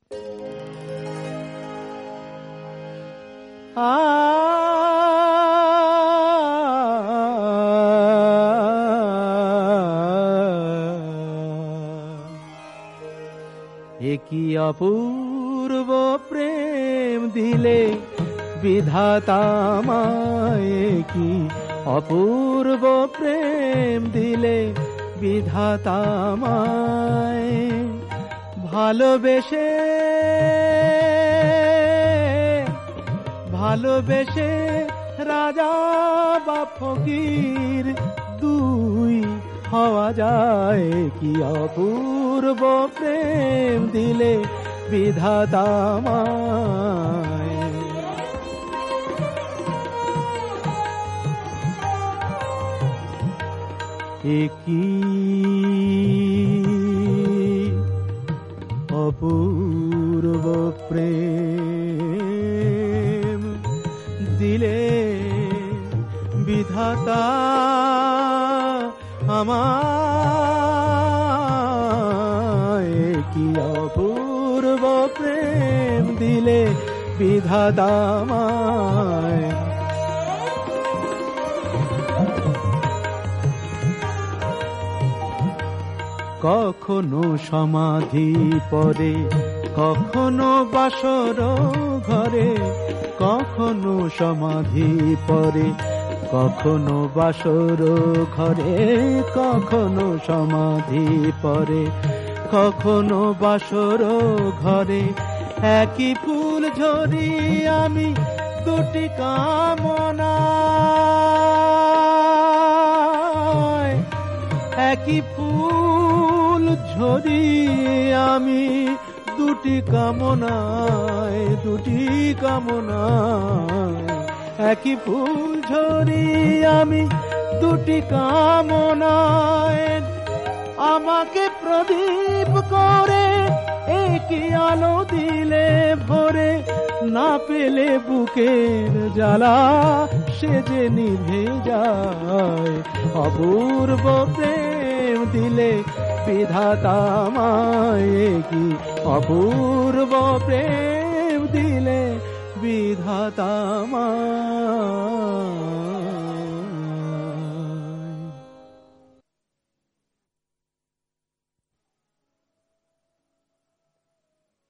একই অপূর্ব প্রেম দিলে বিধাতা আমায়, কি অপূর্ব প্রেম দিলে বিধাতা আমায়। ভালোবেসে ভালোবেসে রাজা বা ফকির দুই হওয়া যায়, কি অপূর্ব প্রেম দিলে বিধাতা আমায়। একই অপূর্ব প্রেম দিলে বিধাতা আমায়, কি অপূর্ব প্রেম দিলে বিধাতা আমায়। কখনো সমাধি পরে, কখনো বাসর ঘরে, কখনো সমাধি পরে, কখনো বাসর ঘরে, কখনো সমাধি পরে, কখনো বাসর ঘরে। একই ফুল ঝরি আমি দুটি কামনা, একই ফুল ঝরি আমি দুটি কামনায়, দুটি কামনায়। একই ফুল ঝরি আমি দুটি কামনায়। আমাকে প্রদীপ করে একই আলো দিলে ভরে, না পেলে বুকের জ্বালা সে যে নিভে যায়। অপূর্ব প্রেম দিলে বিধাতা আমায়, কি অপূর্ব প্রেম দিলে বিধাতা আমায়।